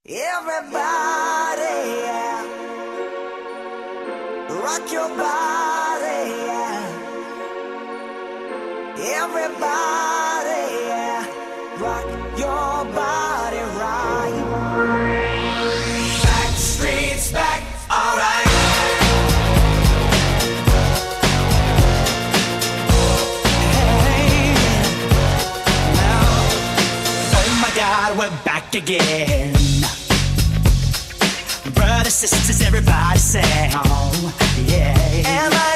Everybody, yeah. Rock your body, yeah. Everybody, yeah. Rock your body right. Back streets back, alright. Hey, now, oh my God, we're back again. Brothers, sisters, everybody say, oh, yeah. Am I